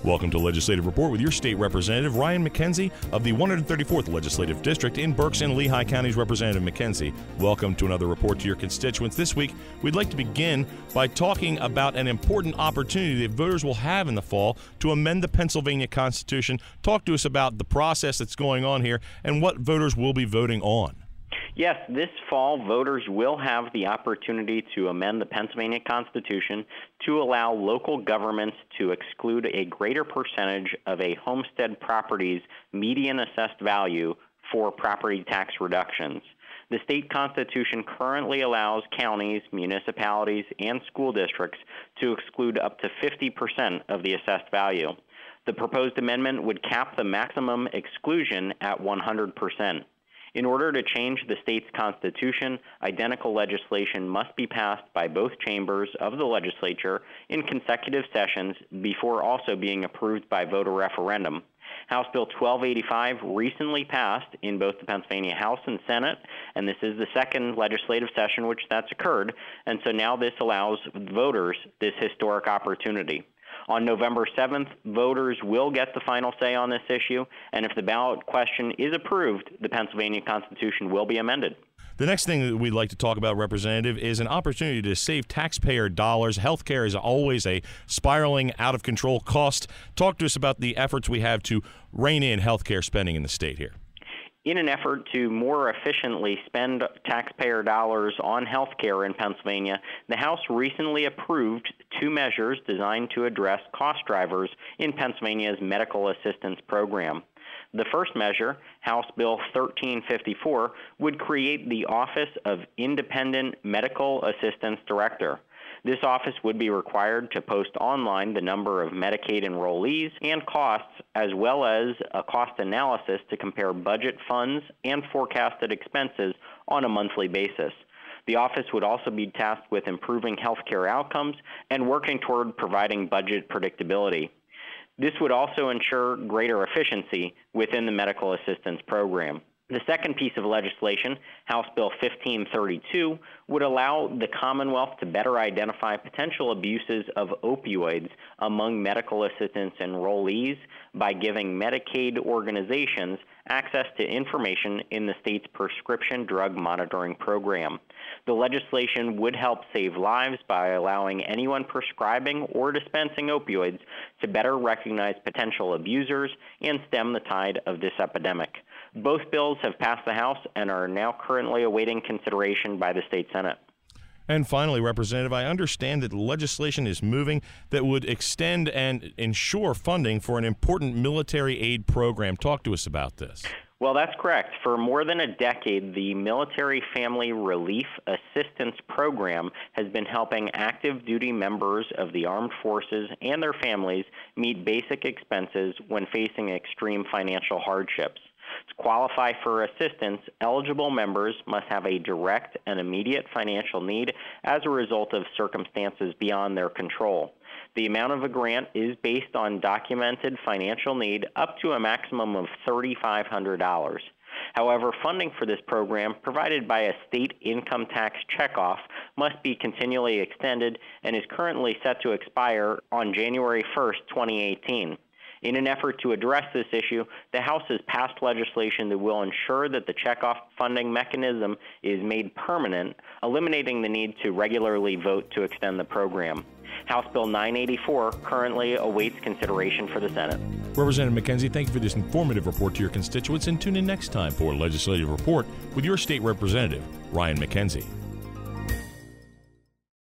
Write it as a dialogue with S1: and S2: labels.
S1: Welcome to Legislative Report with your state representative, Ryan McKenzie of the 134th Legislative District in Berks and Lehigh Counties. Representative McKenzie, welcome to another report to your constituents. This week, we'd like to begin by talking about an important opportunity that voters will have in the fall to amend the Pennsylvania Constitution. Talk to us about the process that's going on here and what voters will be voting on.
S2: Yes, this fall, voters will have the opportunity to amend the Pennsylvania Constitution to allow local governments to exclude a greater percentage of a homestead property's median assessed value for property tax reductions. The state constitution currently allows counties, municipalities, and school districts to exclude up to 50% of the assessed value. The proposed amendment would cap the maximum exclusion at 100%. In order to change the state's constitution, identical legislation must be passed by both chambers of the legislature in consecutive sessions before also being approved by voter referendum. House Bill 1285 recently passed in both the Pennsylvania House and Senate, and this is the second legislative session which that's occurred, and so now this allows voters this historic opportunity. On November 7th, voters will get the final say on this issue, and if the ballot question is approved, the Pennsylvania Constitution will be amended.
S1: The next thing that we'd like to talk about, Representative, is an opportunity to save taxpayer dollars. Healthcare is always a spiraling, out-of-control cost. Talk to us about the efforts we have to rein in healthcare spending in the state here.
S2: In an effort to more efficiently spend taxpayer dollars on health care in Pennsylvania, the House recently approved two measures designed to address cost drivers in Pennsylvania's medical assistance program. The first measure, House Bill 1354, would create the Office of Independent Medical Assistance Director. This office would be required to post online the number of Medicaid enrollees and costs, as well as a cost analysis to compare budget funds and forecasted expenses on a monthly basis. The office would also be tasked with improving healthcare outcomes and working toward providing budget predictability. This would also ensure greater efficiency within the medical assistance program. The second piece of legislation, House Bill 1532, would allow the Commonwealth to better identify potential abuses of opioids among medical assistance enrollees by giving Medicaid organizations access to information in the state's prescription drug monitoring program. The legislation would help save lives by allowing anyone prescribing or dispensing opioids to better recognize potential abusers and stem the tide of this epidemic. Both bills have passed the House and are now currently awaiting consideration by the state Senate.
S1: And finally, Representative, I understand that legislation is moving that would extend and ensure funding for an important military aid program. Talk to us about this.
S2: Well, that's correct. For more than a decade, the Military Family Relief Assistance Program has been helping active duty members of the armed forces and their families meet basic expenses when facing extreme financial hardships. To qualify for assistance, eligible members must have a direct and immediate financial need as a result of circumstances beyond their control. The amount of a grant is based on documented financial need up to a maximum of $3,500. However, funding for this program, provided by a state income tax checkoff, must be continually extended and is currently set to expire on January 1st, 2018. In an effort to address this issue, the House has passed legislation that will ensure that the checkoff funding mechanism is made permanent, eliminating the need to regularly vote to extend the program. House Bill 984 currently awaits consideration for the Senate.
S1: Representative McKenzie, thank you for this informative report to your constituents, and tune in next time for Legislative Report with your state representative, Ryan McKenzie.